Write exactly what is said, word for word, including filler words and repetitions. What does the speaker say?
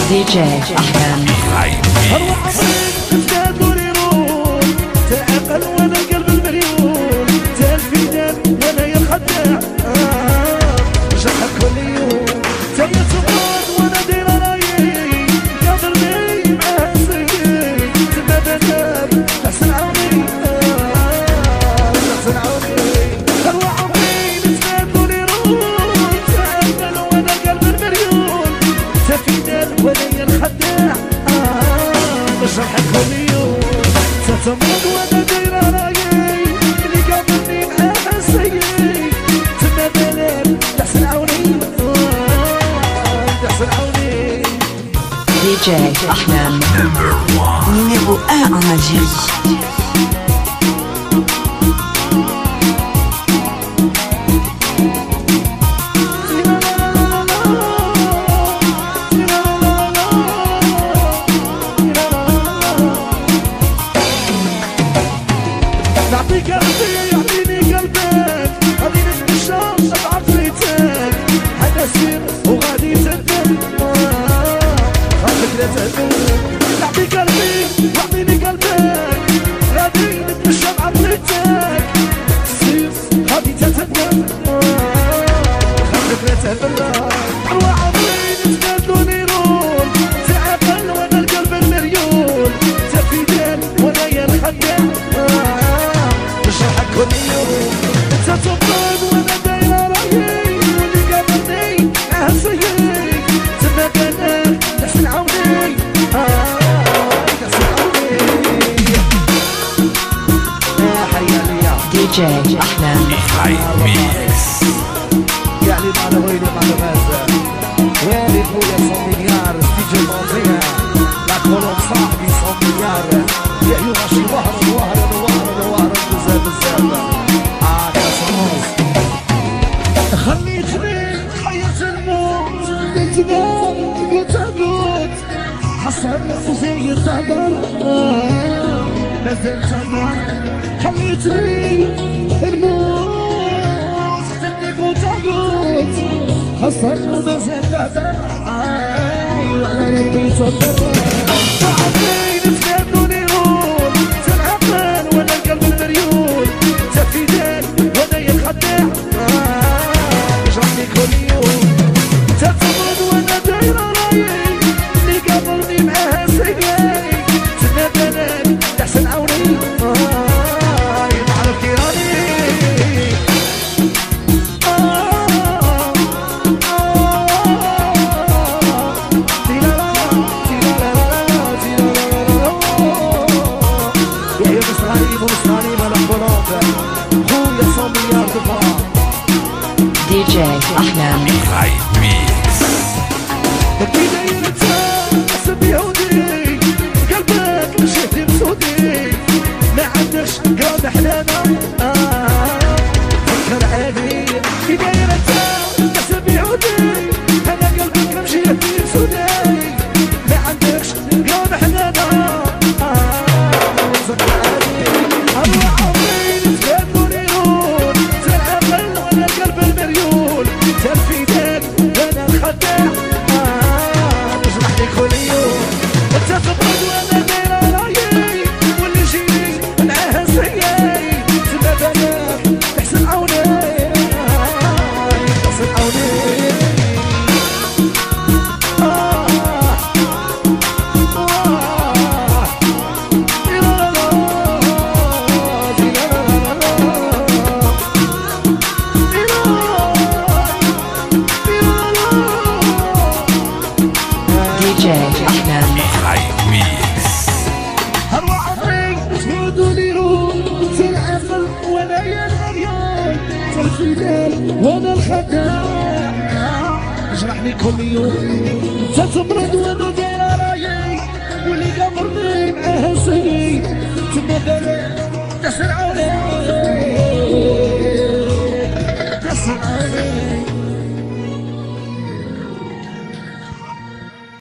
دي جي أحلام أروح أطيب تنادوني روح تعقل وأنا القلب المليون تالفيدان وأنا يا الخداع جرحك كل يوم تايا تبرد وأنا دايرة رايي قابلني معاها سيدي تما بنام حسن عوني حسن عوني أروح أطيب تنادوني روح تعقل وأنا القلب المليون تالفيدان وأنا يا الخداع جرحك كل يوم تتمرد وانا دايرة رايي اللي قابلني معاها سيئ تما بنام تحسن عوني تحسن عوني دي جي أحلام numéro un en Algérie. نعطيك قلبي يعطيني قلبك غادي نتمشى نبعث فيتك هذا سير وغادي تندم خاطرك لا تهدم نعطيك قلبي يعطيني قلبك غادي نتمشى نبعث فيتك سير غادي تندم خاطرك لا تهدم أرواح عمري نتبادلوني رول تعقل وانا القلب المليون تفيدان وانا يا الخداع جرحك كل يوم انت تبرد وانا دايرة رايي واللي قابلني معاها سيئ تما بنام تحسن عوني تحسن عوني يا حيالي دي جي أحلام يعني معنا ويلي معنا مازال ويلي خويا صون مليار ستيجي الماضية لا كولوم صاحبي صون مليار يا عيون عشي وهرن وهرن وهرن وهرن بزاف بزاف عاد يا صموس خليتني حياة الموت نتنام وتموت حسن وزي التهدر نزلت النار خليتني الموت تنك وتموت حسن وزي التهدر وانا نبي تصدر صعبين تنادوني رول تنعقل وانا القلب المليون تفيدان وانا يا الخداع جرحني كل يوم تتمرد وانا دايرة رايي اللي قابلني معاها سيئ تما بنام تحسن عوني معرف كيراني دي جي أحلام بداية نتسام حسب يهودي قلبك مشيتي مسودي ما عندكش قلب حنانة فكر عادي بداية نتسام حسب يهودي أنا قلبك مشيتي مسودي ما عندكش قلب حنانة فكر عادي الله عظيم تبادلوني رول تنعقل وانا القلب المليون تنفيدان وانا الخداع جرحني كل يوم انت تبرد وانا دايرة رايي واللي يجيني معاها سيئ تما بنام تحسن عوني تحسن عوني دي جي أحلام أروح أطيق تنادوني روح تنعقل وانا يا الغريان تالفيدان وانا الخداع جرحني كل يوم تتمرد وانا دايرة رايي واللي قابلني معاها سيئ تما بنام تحسن عوني